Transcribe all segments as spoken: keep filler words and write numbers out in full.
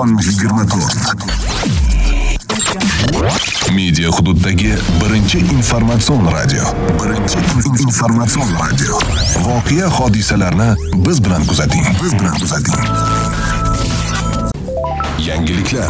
to'qson yigirma to'rt. Media hududdagi birinchi informatsion radio. Birinchi informatsion radio. Voqea hodisalarni biz bilan kuzating. Biz bilan kuzating. Yangiliklar.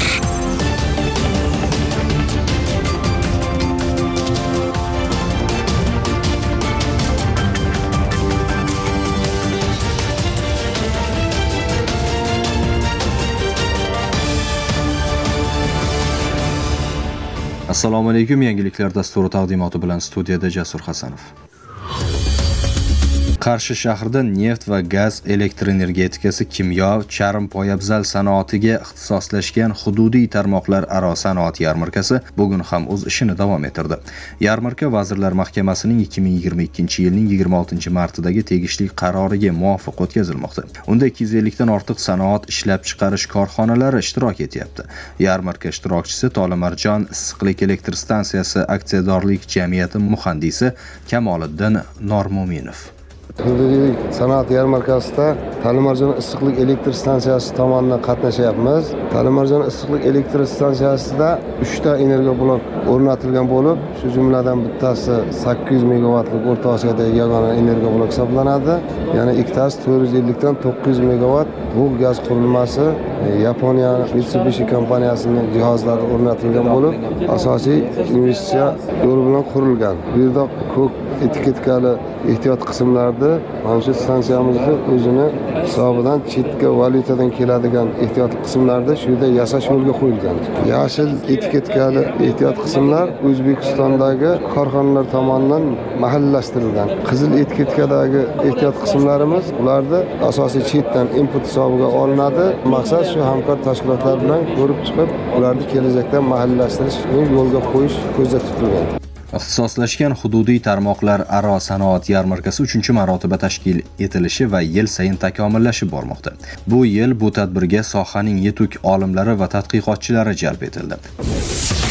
Assalomu alaykum, yangiliklar dasturi taqdimoti bilan studiyada Jasur Hasanov. Qarshi shahrida neft va gaz, elektr energetikasi, kimyo, charm poyabzal sanoatiga ixtisoslashgan hududiy tarmoqlar aro sanoat yarmarkasi bugun ham o'z ishini davom ettirdi. Yarmarka Vazirlar Mahkamasining ikki ming yigirma ikkinchi yilning yigirma oltinchi martidagi tegishli qaroriga muvofiq o'tkazilmoqda. Unda ikki yuz ellik dan ortiq sanoat ishlab chiqarish korxonalari ishtirok etyapti. Yarmarka ishtirokchisi Tolimarjon issiqlik elektr stansiyasi aksiyadorlik jamiyati muhandisi Kamoliddin Normuminov. Hududiy sanoat yarmarkasida Tolimarjon issiqlik elektr stansiyasi tomonidan qatnashyapmiz. Tolimarjon issiqlik elektr stansiyasida uchta energiya blok o'rnatilgan bo'lib, shu jumladan bittasi sakkiz yuz megavatlik O'rta Osiyodagi yagona energiya blok hisoblanadi. Yana ikkitasi to'rt yuz ellik dan to'qqiz yuz megavat. Bu gaz qurilmasi Yaponiya Mitsubishi kompaniyasining jihozlari o'rnatilgan bo'lib, asosiy investitsiya yo'li bilan qurilgan. Bu yerda ko'p etiketkali ehtiyot qismlarda mana shu stansiyamizni o'zini hisobidan chetga valyutadan keladigan ehtiyot qismlarda shu yerda yasash yo'lga qo'yilgan. Yashil etiketkali ehtiyot qismlar O'zbekistondagi korxonalar tomonidan mahallashtirilgan. Qizil etiketkadagi ehtiyot qismlarimiz ularda asosiy chetdan input hisobiga olinadi. Maqsad shu hamkor tashkilotlar bilan ko'rib chiqib, ularni kelajakda mahallashtirishni yo'lga qo'yish ko'zda tutilgan. Ixtisoslashgan hududiy tarmoqlar aro sanoat yarmarkasi uchinchi marotaba tashkil etilishi va yil sayin takomillashib bormoqda. Bu yil bu tadbirga sohaning yetuk olimlari va tadqiqotchilari jalb etildi.